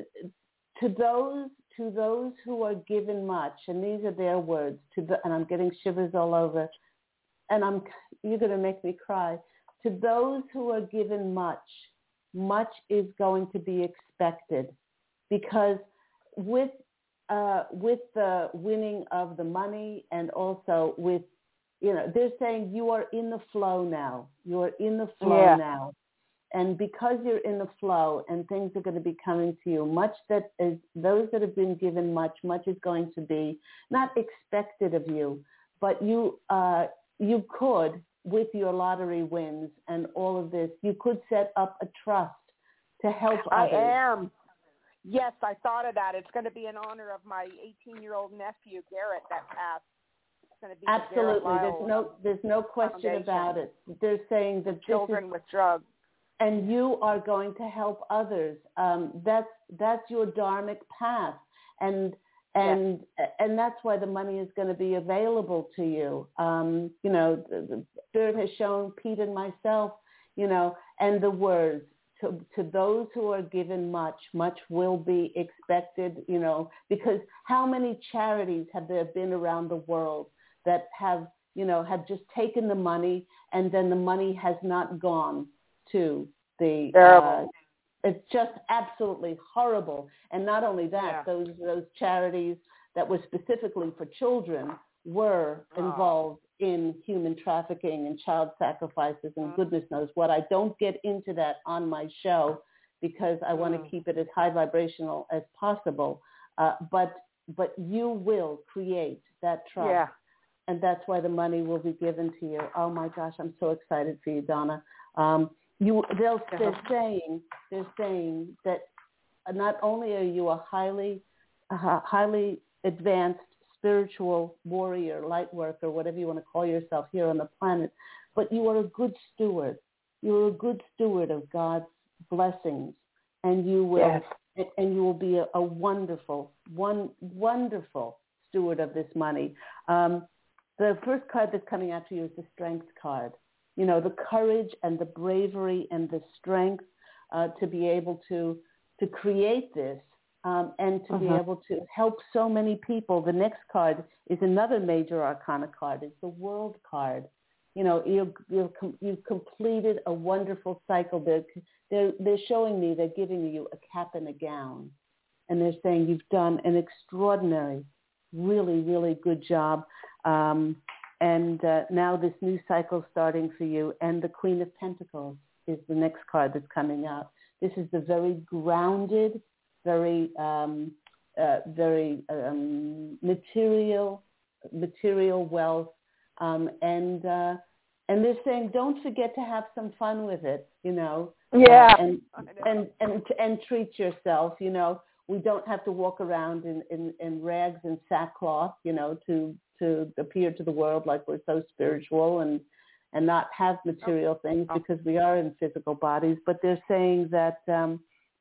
to those. To those who are given much, and these are their words, to the, and I'm getting shivers all over, and I'm you're going to make me cry. To those who are given much, much is going to be expected, because with uh, with the winning of the money, and also with, you know, they're saying you are in the flow now. You are in the flow Yeah. now. And because you're in the flow and things are going to be coming to you, much that is, those that have been given much, much is going to be not expected of you, but you uh, you could, with your lottery wins and all of this, you could set up a trust to help others. I am. Yes, I thought of that. It's going to be in honor of my eighteen-year-old nephew, Garrett, that passed. It's going to be Absolutely. The There's no, there's no question Foundation. about it. They're saying that Children this is, with drugs. and you are going to help others. Um, that's that's your dharmic path, and and yes. and that's why the money is going to be available to you. Um, you know, the, the Spirit has shown Pete and myself, you know, and the words to to those who are given much, much will be expected. You know, because how many charities have there been around the world that have, you know, have just taken the money and then the money has not gone to the, uh, it's just absolutely horrible. And not only that, yeah. those those charities that were specifically for children were involved oh. in human trafficking and child sacrifices and goodness knows what. I don't get into that on my show because I mm. want to keep it as high vibrational as possible. Uh, but but you will create that trust. Yeah. And that's why the money will be given to you. Oh my gosh, I'm so excited for you, Donna. Um, you, they'll, they're saying, they're saying that not only are you a highly, uh, highly advanced spiritual warrior, light worker, whatever you want to call yourself here on the planet, but you are a good steward. You're a good steward of God's blessings, and you will, yes. and you will be a, a wonderful, one wonderful steward of this money. Um, The first card that's coming out to you is the Strength card. You know, the courage and the bravery and the strength uh, to be able to to create this um, and to uh-huh. be able to help so many people. The next card is another major arcana card. It's the World card. You know, you you've, you've completed a wonderful cycle. They're, they're, they're showing me, they're giving you a cap and a gown. And they're saying you've done an extraordinary, really, really good job. Um, and uh, now this new cycle starting for you. And the Queen of Pentacles is the next card that's coming out. This is the very grounded, very, um, uh, very um, material, material wealth. Um, and uh, and they're saying, don't forget to have some fun with it, you know. Yeah. Uh, and, and, and, and treat yourself, you know. We don't have to walk around in, in, in rags and sackcloth, you know, to, to appear to the world like we're so spiritual and, and not have material things because we are in physical bodies. But they're saying that um,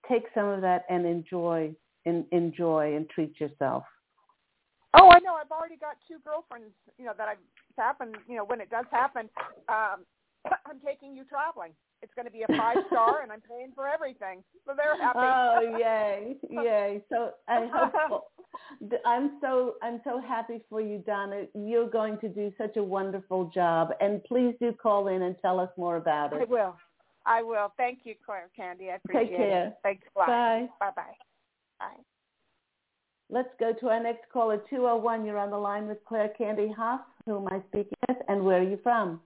take some of that and enjoy, and enjoy and treat yourself. Oh, I know. I've already got two girlfriends, you know, that I've happened, you know, when it does happen, um, I'm taking you traveling. It's going to be a five star, and I'm paying for everything. So they're happy. Oh, yay, yay! So I hope I'm so I'm so happy for you, Donna. You're going to do such a wonderful job, and please do call in and tell us more about it. I will. I will. Thank you, Claire Candy. I appreciate Take care. it. Thanks a lot. Bye. Bye-bye. Bye. Let's go to our next caller, two oh one. You're on the line with Claire Candy Hough. Who am I speaking with, and where are you from?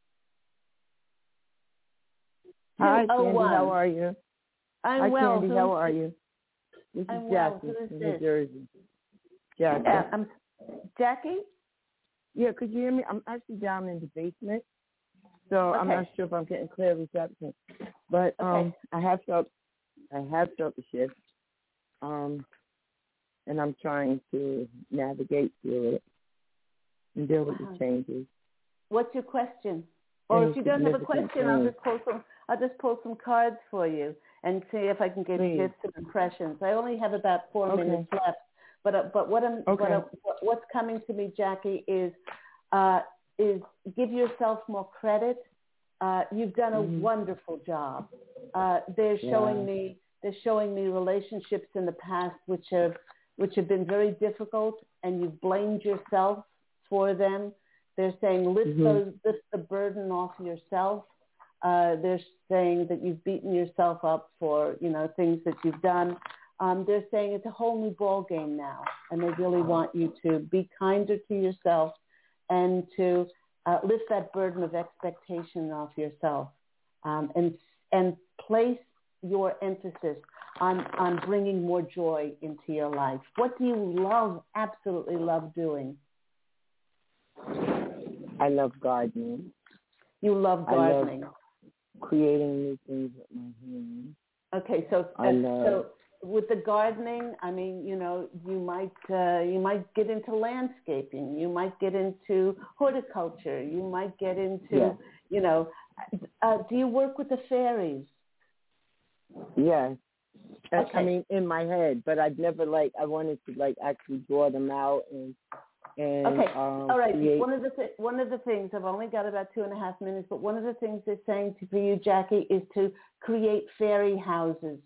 Hi, Candy. How are you? I'm Hi, well. Candy. Who how is are this? you? This is I'm Jackie well. Who is from this? New Jersey. Jackie. Yeah, I'm Jackie? Yeah, could you hear me? I'm actually down in the basement, so Okay. I'm not sure if I'm getting clear reception. But um, Okay. I have felt, I have felt the shift, um, and I'm trying to navigate through it and deal with Uh-huh. the changes. What's your question? Or Any if you don't have a significant question, I'll change. just pull some. I'll just pull some cards for you and see if I can get Please. get some impressions. I only have about four Okay. minutes left, but uh, but what I'm Okay. what I, what, what's coming to me, Jackie, is uh, is give yourself more credit. Uh, you've done a Mhm. wonderful job. Uh, they're Yeah. showing me they're showing me relationships in the past which have which have been very difficult, and you've blamed yourself for them. They're saying lift Mhm. those lift the burden off yourself. Uh, they're saying that you've beaten yourself up for you know things that you've done. Um, they're saying it's a whole new ball game now, and they really want you to be kinder to yourself and to uh, lift that burden of expectation off yourself, um, and and place your emphasis on on bringing more joy into your life. What do you love? Absolutely love doing. I love gardening. You love I love gardening. creating new things with my hands. Okay, so I uh, love- so with the gardening, I mean, you know, you might uh, you might get into landscaping, you might get into horticulture, you might get into, Yes. you know, uh, do you work with the fairies? Yes. I- Okay. I mean, in my head, but I'd never like. I wanted to like actually draw them out and and Okay, um, all right. create. One of the th- one of the things I've only got about two and a half minutes, but one of the things they're saying to for you, Jackie, is to create fairy houses.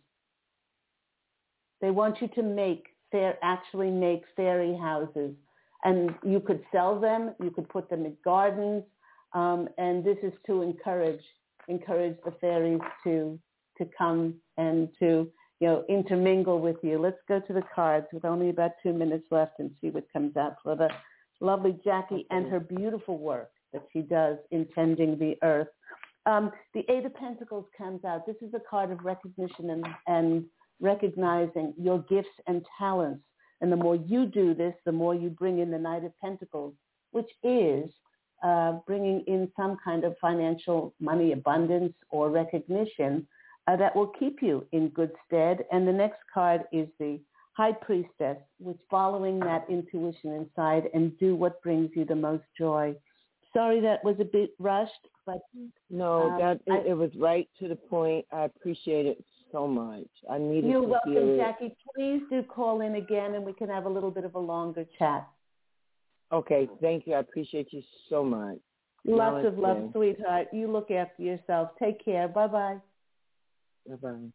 They want you to make fair, actually make fairy houses, and you could sell them. You could put them in gardens, um, and this is to encourage encourage the fairies to to come and to you know intermingle with you. Let's go to the cards with only about two minutes left and see what comes out for the lovely Jackie and her beautiful work that she does in tending the earth. Um, the Eight of Pentacles comes out. This is a card of recognition and, and recognizing your gifts and talents. And the more you do this, the more you bring in the Knight of Pentacles, which is uh, bringing in some kind of financial money abundance or recognition uh, that will keep you in good stead. And the next card is the High Priestess, which following that intuition inside and do what brings you the most joy. Sorry that was a bit rushed, but No, um, that I, it, it was right to the point. I appreciate it so much. I needed you're to welcome, hear it. Jackie. Please do call in again, and we can have a little bit of a longer chat. Okay, thank you. I appreciate you so much. Lots of love, Namaste. sweetheart. You look after yourself. Take care. Bye-bye. Bye-bye.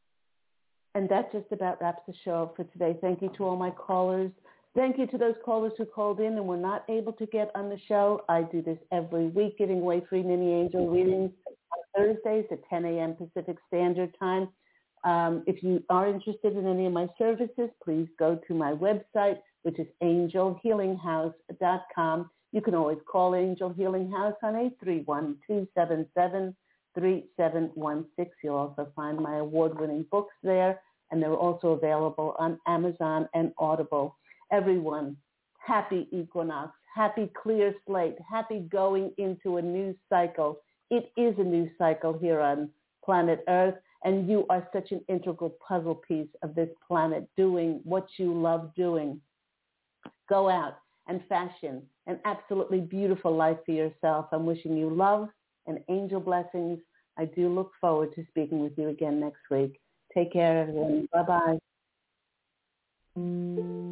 And that just about wraps the show up for today. Thank you to all my callers. Thank you to those callers who called in and were not able to get on the show. I do this every week, giving away free mini angel readings on Thursdays at ten a.m. Pacific Standard Time. Um, if you are interested in any of my services, please go to my website, which is angel healing house dot com. You can always call Angel Healing House on eight three one, two seven seven, three seven one six. You'll also find my award-winning books there, and they're also available on Amazon and Audible. Everyone, happy equinox, happy clear slate, happy going into a new cycle. It is a new cycle here on planet Earth, and you are such an integral puzzle piece of this planet doing what you love doing. Go out and fashion an absolutely beautiful life for yourself. I'm wishing you love and angel blessings. I do look forward to speaking with you again next week. Take care, everyone. Bye-bye.